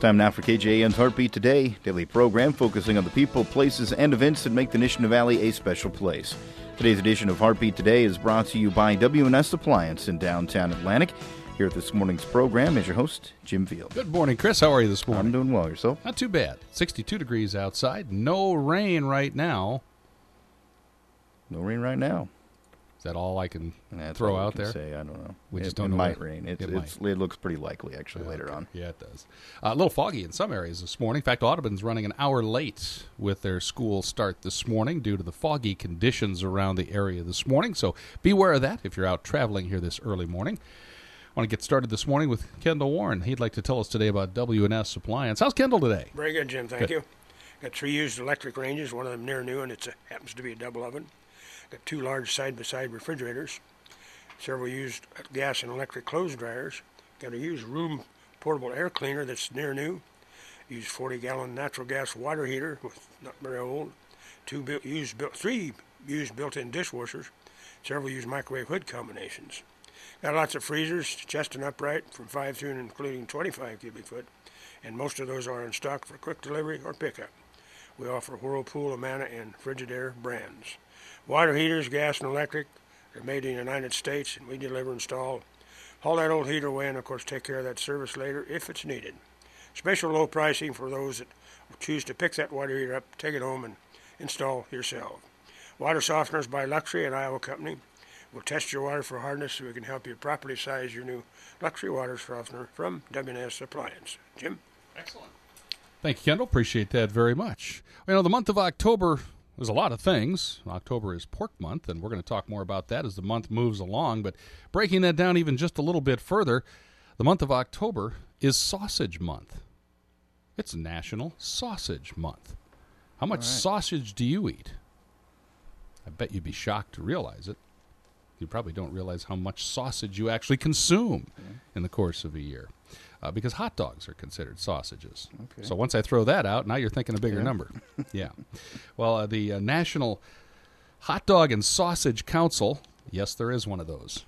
time now for KJAN's Heartbeat Today, daily program focusing on the people, places, and events that make the Nishna Valley a special place. Today's edition of Heartbeat Today is brought to you by W&S Appliance in downtown Atlantic. Here at this morning's program is your host, Jim Field. Good morning, Chris. How are you this morning? I'm doing well. Yourself? Not too bad. 62 degrees outside. No rain right now. No rain right now. Is that all I can That's throw all I out can there? Say. I don't know. We just it don't know might when. rain. It Looks pretty likely, actually, later on. Yeah, it does. A little foggy in some areas this morning. In fact, Audubon's running an hour late with their school start this morning due to the foggy conditions around the area this morning. So beware of that if you're out traveling here this early morning. I want to get started this morning with Kendall Warren. He'd like to tell us today about W&S Appliance. How's Kendall today? Very good, Jim. Thank you. Got 3 used electric ranges, one of them near new, and it happens to be a double oven. Got 2 large side-by-side refrigerators, several used gas and electric clothes dryers. Got a used room portable air cleaner that's near new. Used 40-gallon natural gas water heater, not very old. 3 used built-in dishwashers. Several used microwave hood combinations. Got lots of freezers, chest and upright, from 5 through and including 25 cubic foot, and most of those are in stock for quick delivery or pickup. We offer Whirlpool, Amana, and Frigidaire brands. Water heaters, gas and electric, they're made in the United States, and we deliver and install. Haul that old heater away and, of course, take care of that service later if it's needed. Special low pricing for those that choose to pick that water heater up, take it home, and install yourself. Water softeners by Luxury, an Iowa company. We'll test your water for hardness so we can help you properly size your new Luxury water softener from W&S Appliance. Jim? Excellent. Thank you, Kendall. Appreciate that very much. You know, the month of October, there's a lot of things. October is pork month, and we're going to talk more about that as the month moves along. But breaking that down even just a little bit further, the month of October is Sausage Month. It's National Sausage Month. How much sausage do you eat? I bet you'd be shocked to realize it. You probably don't realize how much sausage you actually consume in the course of a year. Because hot dogs are considered sausages. Okay. So once I throw that out, now you're thinking a bigger number. Yeah. Well, the National Hot Dog and Sausage Council, yes, there is one of those.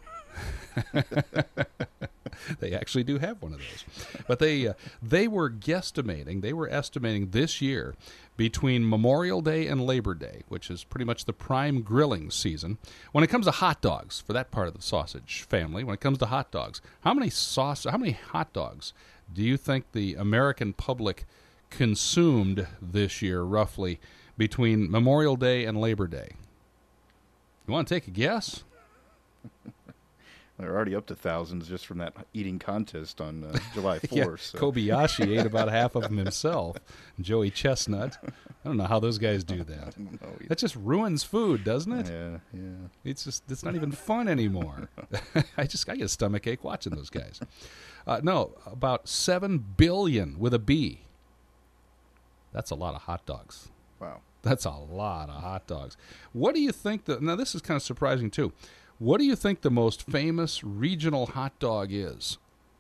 They actually do have one of those. But they were estimating this year between Memorial Day and Labor Day, which is pretty much the prime grilling season. When it comes to hot dogs, for that part of the sausage family, when it comes to hot dogs, how many hot dogs do you think the American public consumed this year, roughly, between Memorial Day and Labor Day? You want to take a guess? They're already up to thousands just from that eating contest on July 4th. Yeah, so. Kobayashi ate about half of them himself. Joey Chestnut. I don't know how those guys do that. That just ruins food, doesn't it? Yeah. It's not even fun anymore. I get a stomach ache watching those guys. No, about 7 billion with a B. That's a lot of hot dogs. Wow. That's a lot of hot dogs. What do you think now this is kind of surprising too. What do you think the most famous regional hot dog is?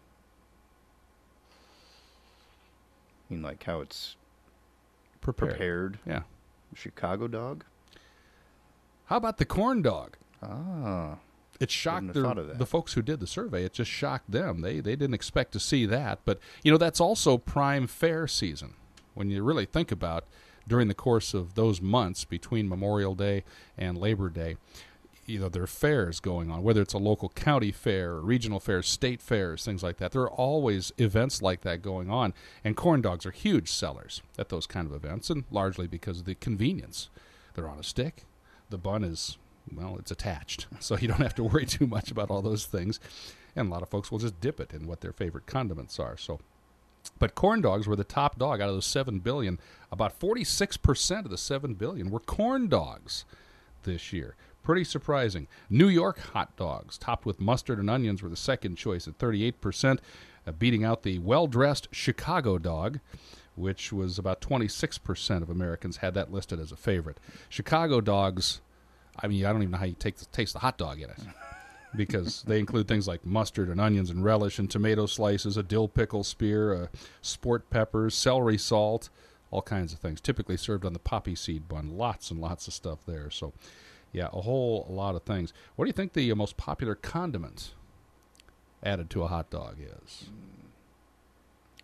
I mean, like how it's prepared. Yeah. Chicago dog? How about the corn dog? Ah. It shocked the folks who did the survey. It just shocked them. They didn't expect to see that. But, that's also prime fair season. When you really think about during the course of those months between Memorial Day and Labor Day, there are fairs going on, whether it's a local county fair, or regional fairs, state fairs, things like that. There are always events like that going on, and corn dogs are huge sellers at those kind of events, and largely because of the convenience. They're on a stick. The bun is, it's attached, so you don't have to worry too much about all those things, and a lot of folks will just dip it in what their favorite condiments are. But corn dogs were the top dog out of those 7 billion. About 46% of the 7 billion were corn dogs this year. Pretty surprising. New York hot dogs, topped with mustard and onions, were the second choice at 38%, beating out the well-dressed Chicago dog, which was about 26% of Americans had that listed as a favorite. Chicago dogs, I don't even know how you taste the hot dog in it, because they include things like mustard and onions and relish and tomato slices, a dill pickle spear, sport peppers, celery salt, all kinds of things, typically served on the poppy seed bun. Lots and lots of stuff there. So, yeah, a whole lot of things. What do you think the most popular condiment added to a hot dog is?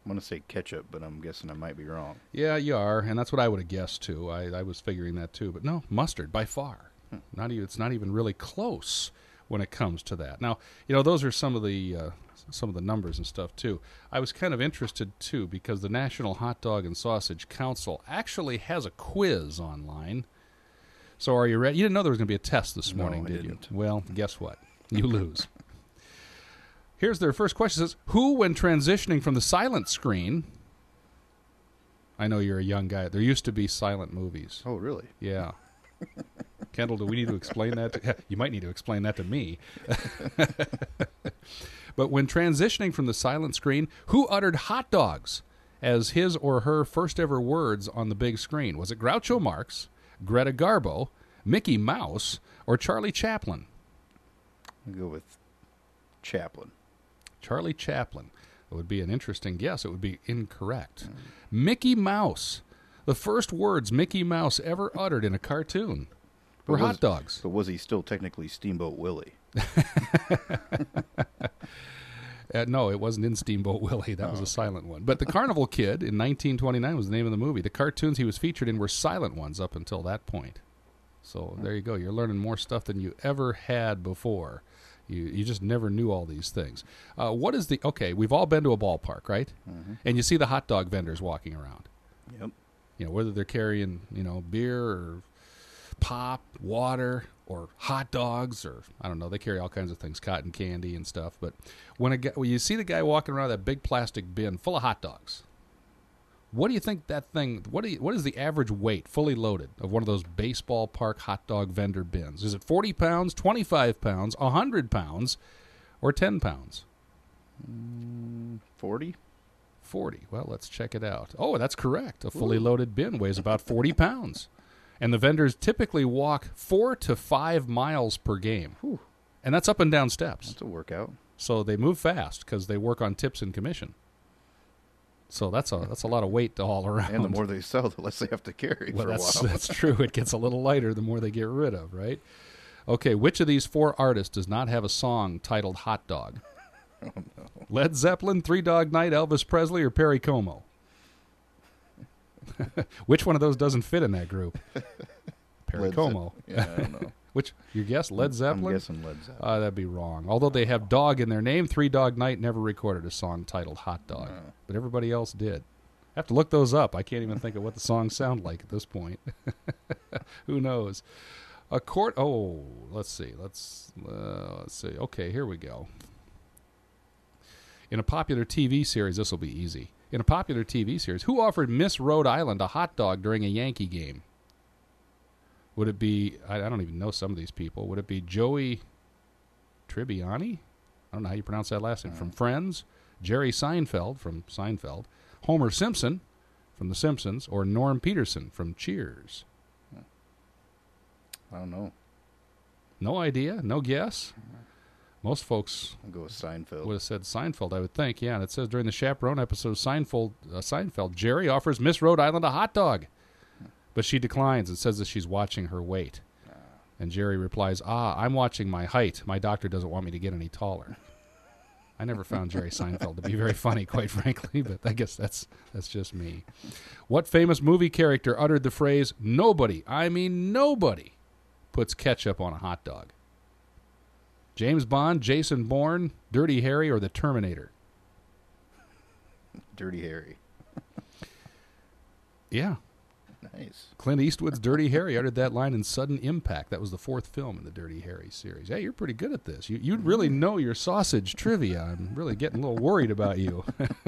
I'm going to say ketchup, but I'm guessing I might be wrong. Yeah, you are, and that's what I would have guessed too. I was figuring that too, but no, mustard by far. It's not even really close when it comes to that. Now, those are some of the numbers and stuff too. I was kind of interested too because the National Hot Dog and Sausage Council actually has a quiz online. So are you ready? You didn't know there was going to be a test this morning, did you? Well, guess what? You lose. Here's their first question. It says, who, when transitioning from the silent screen... I know you're a young guy. There used to be silent movies. Oh, really? Yeah. Kendall, do we need to explain that? You might need to explain that to me. But when transitioning from the silent screen, who uttered hot dogs as his or her first ever words on the big screen? Was it Groucho Marx, Greta Garbo, Mickey Mouse, or Charlie Chaplin? I'll go with Chaplin. Charlie Chaplin. It would be an interesting guess. It would be incorrect. Mickey Mouse. The first words Mickey Mouse ever uttered in a cartoon were hot dogs. But was he still technically Steamboat Willie? No, it wasn't in Steamboat Willie. That was a silent one. But The Carnival Kid in 1929 was the name of the movie. The cartoons he was featured in were silent ones up until that point. So there you go. You're learning more stuff than you ever had before. You just never knew all these things. We've all been to a ballpark, right? Mm-hmm. And you see the hot dog vendors walking around. Yep. Whether they're carrying, beer or pop, water, or hot dogs, or I don't know, they carry all kinds of things, cotton candy and stuff. But when you see the guy walking around that big plastic bin full of hot dogs, what do you think that thing? What is the average weight, fully loaded, of one of those baseball park hot dog vendor bins? Is it 40 pounds, 25 pounds, 100 pounds, or 10 pounds? 40. 40. Well, let's check it out. Oh, that's correct. A fully loaded bin weighs about 40 pounds. And the vendors typically walk 4 to 5 miles per game. Whew. And that's up and down steps. That's a workout. So they move fast because they work on tips and commission. So that's a lot of weight to haul around. And the more they sell, the less they have to carry for a while. That's true. It gets a little lighter the more they get rid of, right? Okay, which of these 4 artists does not have a song titled Hot Dog? Oh, no. Led Zeppelin, Three Dog Night, Elvis Presley, or Perry Como? Which one of those doesn't fit in that group? Perry Como. Yeah, I don't know. Which, your guess, Led Zeppelin? I'm guessing Led Zeppelin. That'd be wrong. Although they have dog in their name, Three Dog Night never recorded a song titled Hot Dog. No. But everybody else did. I have to look those up. I can't even think of what the songs sound like at this point. Who knows? Let's see. Let's see. Okay, here we go. In a popular TV series, this will be easy. In a popular TV series, who offered Miss Rhode Island a hot dog during a Yankee game? Would it be, I don't even know some of these people. Would it be Joey Tribbiani? I don't know how you pronounce that last name. From Friends, Jerry Seinfeld from Seinfeld, Homer Simpson from The Simpsons, or Norm Peterson from Cheers? I don't know. No idea? No guess? Most folks I'll go with Seinfeld. would have said Seinfeld, I would think. Yeah, and it says during the Chaperone episode of Seinfeld, Jerry offers Miss Rhode Island a hot dog. But she declines and says that she's watching her weight. And Jerry replies, I'm watching my height. My doctor doesn't want me to get any taller. I never found Jerry Seinfeld to be very funny, quite frankly, but I guess that's just me. What famous movie character uttered the phrase, nobody, I mean nobody, puts ketchup on a hot dog? James Bond, Jason Bourne, Dirty Harry, or the Terminator? Dirty Harry. Yeah. Nice. Clint Eastwood's Dirty Harry uttered that line in Sudden Impact. That was the 4th film in the Dirty Harry series. Hey, you're pretty good at this. You really know your sausage trivia. I'm really getting a little worried about you.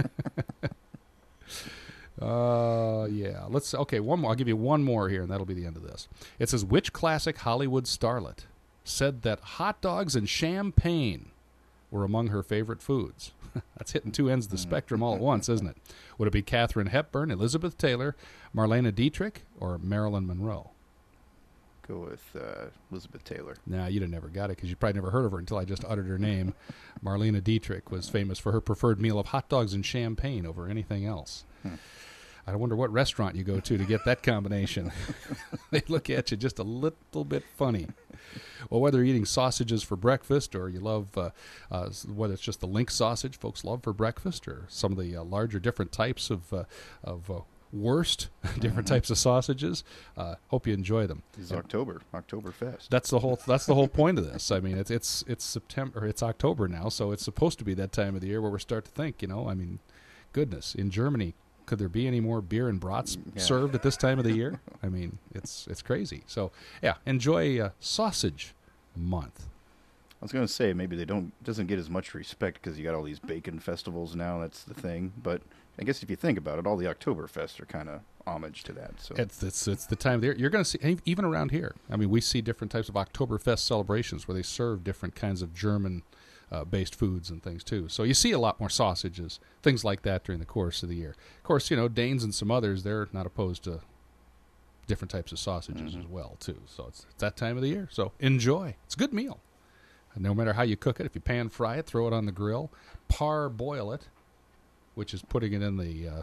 Yeah. One more. I'll give you one more here, and that'll be the end of this. It says, which classic Hollywood starlet said that hot dogs and champagne were among her favorite foods? That's hitting 2 ends of the spectrum all at once, isn't it? Would it be Katharine Hepburn, Elizabeth Taylor, Marlene Dietrich, or Marilyn Monroe? Go with Elizabeth Taylor. Nah, you'd have never got it because you probably never heard of her until I just uttered her name. Marlene Dietrich was famous for her preferred meal of hot dogs and champagne over anything else. I wonder what restaurant you go to get that combination. They look at you just a little bit funny. Well, whether you're eating sausages for breakfast or you love, whether it's just the link sausage folks love for breakfast, or some of the larger different types of wurst, different types of sausages. Hope you enjoy them. It's Oktoberfest. That's the whole point of this. I mean, it's September, or it's October now, so it's supposed to be that time of the year where we start to think, I mean, goodness, in Germany, could there be any more beer and brats served at this time of the year? I mean, it's crazy. So, yeah, enjoy Sausage Month. I was going to say maybe doesn't get as much respect because you got all these bacon festivals now. That's the thing. But I guess if you think about it, all the Oktoberfests are kind of homage to that. So it's the time of the year. You're going to see, even around here. I mean, we see different types of Oktoberfest celebrations where they serve different kinds of German based foods and things too. So you see a lot more sausages, things like that during the course of the year. Of course, Danes and some others, they're not opposed to different types of sausages as well too. So it's that time of the year. So enjoy. It's a good meal. And no matter how you cook it, if you pan fry it, throw it on the grill, parboil it, which is putting it in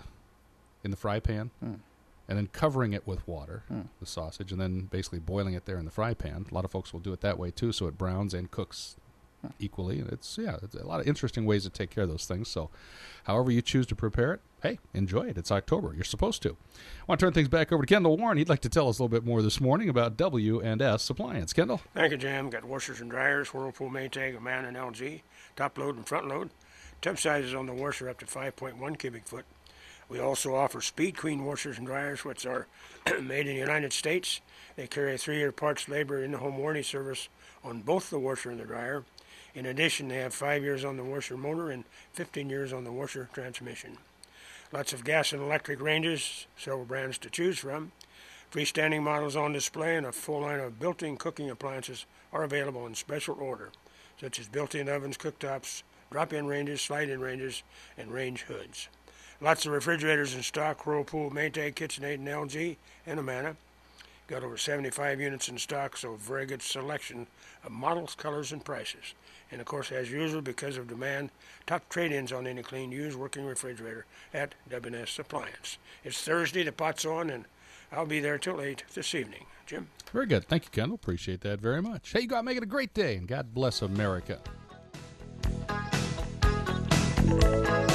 the fry pan, and then covering it with water, the sausage, and then basically boiling it there in the fry pan. A lot of folks will do it that way too, so it browns and cooks equally. And it's a lot of interesting ways to take care of those things. So however you choose to prepare it, hey, enjoy it. It's October. You're supposed to. I want to turn things back over to Kendall Warren. He'd like to tell us a little bit more this morning about W&S Appliance. Kendall? Thank you, Jim. Got washers and dryers, Whirlpool, Maytag, Amana, and LG, top load and front load. Temp sizes on the washer up to 5.1 cubic foot. We also offer Speed Queen washers and dryers, which are made in the United States. They carry a 3-year parts, labor, in-the-home warranty service on both the washer and the dryer. In addition, they have 5 years on the washer motor and 15 years on the washer transmission. Lots of gas and electric ranges, several brands to choose from. Freestanding models on display, and a full line of built-in cooking appliances are available in special order, such as built-in ovens, cooktops, drop-in ranges, slide-in ranges, and range hoods. Lots of refrigerators in stock, Whirlpool, Maytag, KitchenAid, and LG, and Amana. Got over 75 units in stock, so very good selection of models, colors, and prices. And, of course, as usual, because of demand, top trade-ins on any clean, used working refrigerator at W&S Appliance. It's Thursday, the pot's on, and I'll be there till 8 this evening. Jim? Very good. Thank you, Kendall. Appreciate that very much. Hey, you go out and make it a great day, and God bless America.